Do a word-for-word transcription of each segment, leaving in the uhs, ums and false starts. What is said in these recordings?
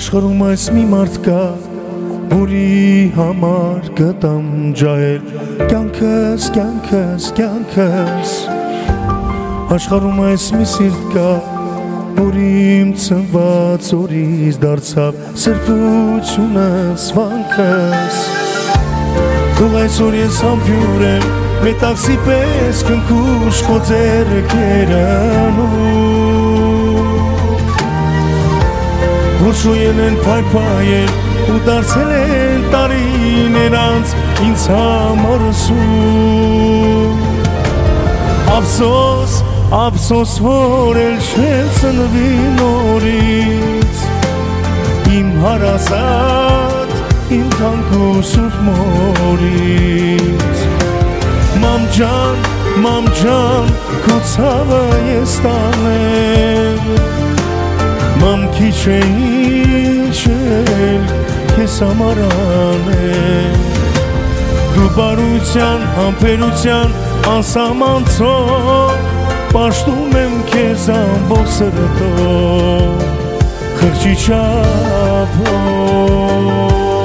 Աշխարհում այս մի մարդ կա, որի համար կտամ ջահել կյանքս, կյանքս, կյանքս։ Աշխարհում այս մի սիրտ կա, որ իմ ծնված օրից դարձավ սրբությունս, վանքս։ Թող այսօր ես համբյուր եմ, մետաքսի պես քնքուշ քո ձեռքերն որ շոյել են փայփայել ու դարձել են տարիներ անց ինձ համար սուր Ափսոս, ափսոս որ էլ չեմ ծնվի նորից իմ հարազատ, իմ թանկ ու սուրբ մորից Մամ ջան, մամ ջան, քո ցավը ես տանեմ Մամ քիչ է ինչ էլ քեզ համար անեմ Դու բարության, համբերության, անսահման ցով Պաշտում եմ քեզ ամբողջ սրտով Խղճի չափով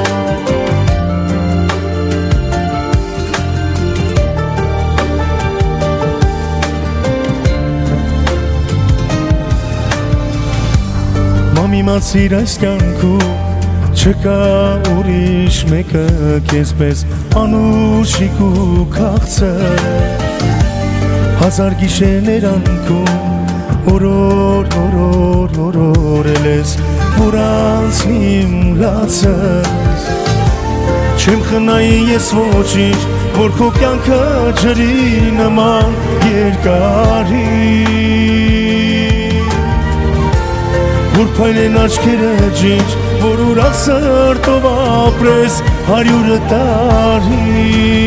Իմացիր այս կյանքում չկա ուրիշ մեկը քեզ պես անուշիկ ու քաղցր Հազար գիշերներ անքում օրոր, օրոր, օրորել ես որ անցնի իմ լացս Չեմ խնայի ես ոչինչ որ քո կյանքը ջրի նման երկարի Որ փայլեն աչքերը ջինջ, որ ուրախ սրտով ապրես հարյուրը տարի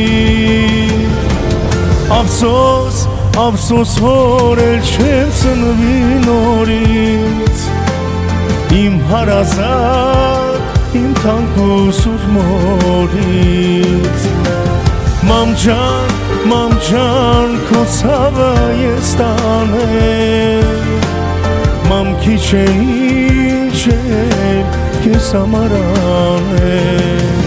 Ափսոս, ափսոս որ էլ չեմ ծնվի նորից Իմ հարազատ, իմ թանկ ու սուրբ մորից Մամ ջան, մամ ջան, քո ցավը ես տանեմ Մամ քիչ է ինչ էլ քեզ համար անեմ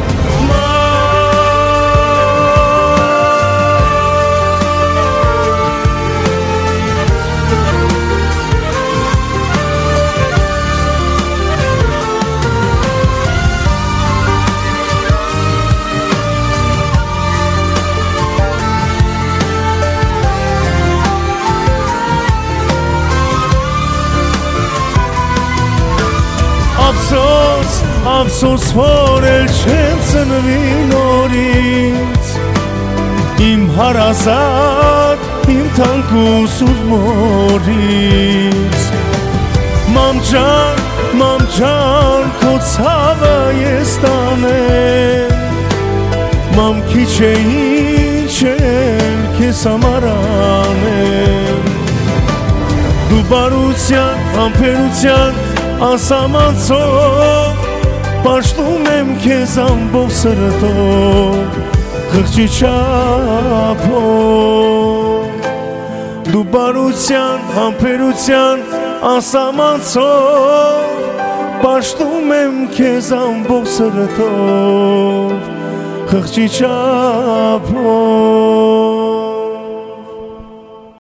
Ափսոս, ափսոս որ էլ չեմ ծնվի նորից Իմ հարազատ, իմ թանկ ու սուրբ մորից Մամ ջան, մամ ջան, քո ցավը ես տանեմ Մամ քիչ է ինչ էլ քեզ համար անեմ Դու բարության, համբերության Անսահման ցով Պաշտում եմ քեզ ամբողջ սրտով Խղճի չափով Դու բարության, համբերության, անսահման ցով Պաշտում եմ քեզ ամբողջ սրտով Խղճի չափով